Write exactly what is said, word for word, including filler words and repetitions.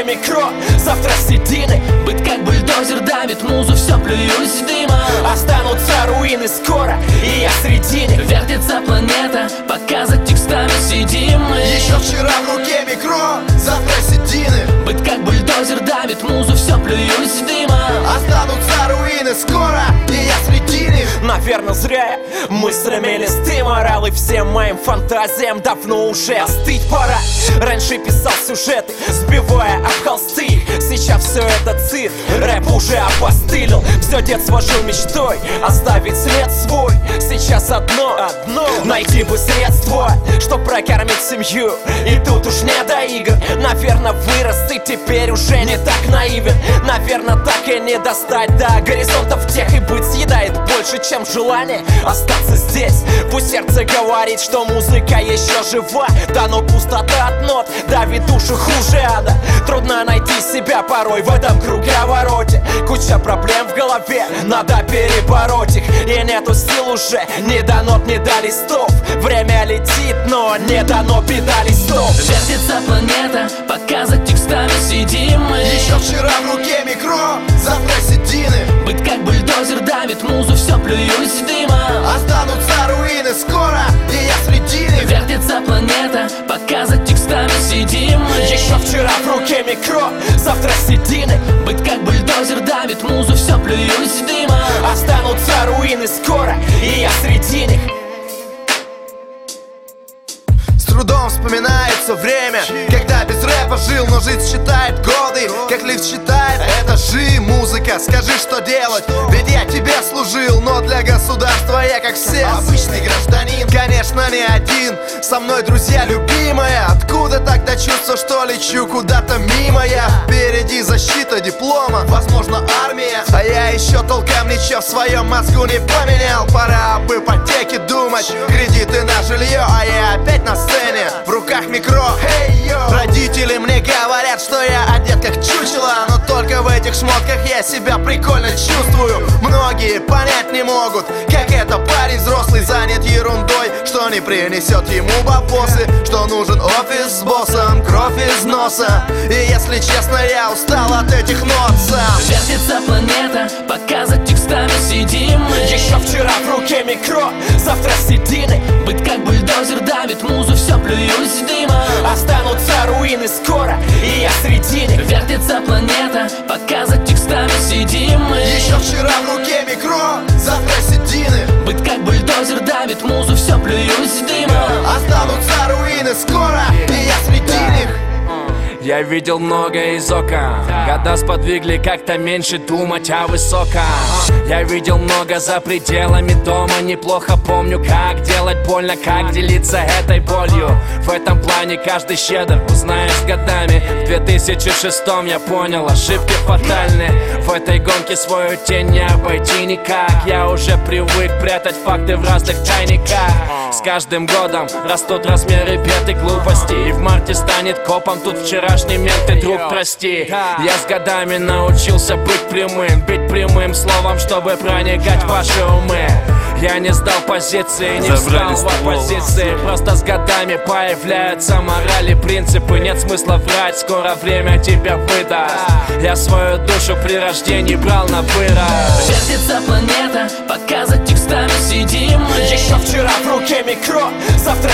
микро, завтра седины. Быт как бульдозер давит музу, все плююсь дыма. Останутся руины скоро, и я среди них. Вертится планета, пока за текстами сидим мы. Еще вчера в руке микро, завтра седины. Быт как бульдозер давит музу, все плююсь дыма. Останутся руины скоро, и я среди них. Наверно, зря я мыслями листы морал, и всем моим фантазиям давно уже остыть пора. Раньше писал сюжеты, сбивая об холсты. Сейчас все это цирк, рэп уже опостылил. Все детство жил мечтой оставить след свой. Сейчас одно, одно найти бы средство, чтоб прокормить семью. И тут уж не до игр. Наверно, вырос ты теперь уже не так наивен. Наверно, так и не достать до горизонтов тех. И быть съедает больше, чем желание остаться здесь. Пусть сердце говорит, что музыка еще жива. Да но пустота от нот давит душу хуже ада. Трудно найти себя порой в этом круговороте. Куча проблем в голове, надо перебороть их. И нету сил уже ни до нот, ни до листов. Время летит, но не дано педали стоп. Вертится планета, пока за текстами сидим мы. Еще вчера в руке микро, завтра седины. Быт как бульдозер давит музу, все плююсь дыма. Останутся руины скоро, и я среди них. Вертится планета, пока за текстами сидим мы. Еще вчера в руке микро, завтра седины. Быт как бульдозер давит музу, все плююсь дыма. Останутся руины скоро, и я среди них. С трудом вспоминается время, когда без рэпа жил, но жизнь считает годы. Как лифт считает этажи, музыка, скажи, что делать. Ведь я тебе служил, но для государства я как все обычный гражданин. Конечно, не один, со мной друзья любимая. Откуда тогда чувство, что лечу куда-то мимо я? Впереди защита диплома, возможно армия. А я еще толком ничего в своем мозгу не поменял. Пора об ипотеке думать, кредиты на жилье. А я опять на сцене, в руках микро. Hey, yo. Родители мне говорят, что я одет как чучело, но только в этих шмотках я себя прикольно чувствую. Многие понять не могут, как это парень взрослый занят ерундой, что не принесет ему бабосы, что нужен офис с боссом, кровь из носа. И если честно, я устал от этих нот сам. Вертится планета, пока за текстами сидим мы. Еще вчера в руке микро, завтра седины. Быт как бульдозер давит музу, все плююсь дыма. Останутся руины скоро, и я среди них. Вертится планета, пока за текстами сидим мы. Еще вчера в руке микро, завтра седины. Быт как бульдозер давит музу, все плююсь дыма. Останутся руины скоро, и я среди них. Я видел многое из окон, года сподвигли как-то меньше думать о высоком. Я видел много за пределами дома, неплохо помню, как делать больно, как делиться этой болью. В этом плане каждый щедр, узнаешь с годами. В две тысячи шестом я понял, ошибки фатальны. В этой гонке свою тень не обойти никак. Я уже привык прятать факты в разных тайниках. С каждым годом растут размеры бед и глупостей. И в марте станет копом тут вчерашний мент и друг, прости. Я с годами научился быть прямым, бить прямым словом, чтобы проникать в ваши умы. Я не сдал позиции, не встал в оппозиции. Просто с годами появляются морали, принципы. Нет смысла врать, скоро время тебя выдаст. Я свою душу при рождении брал на вырост. Вертится планета, пока за текстами сидим мы. Еще вчера в руке микро, завтра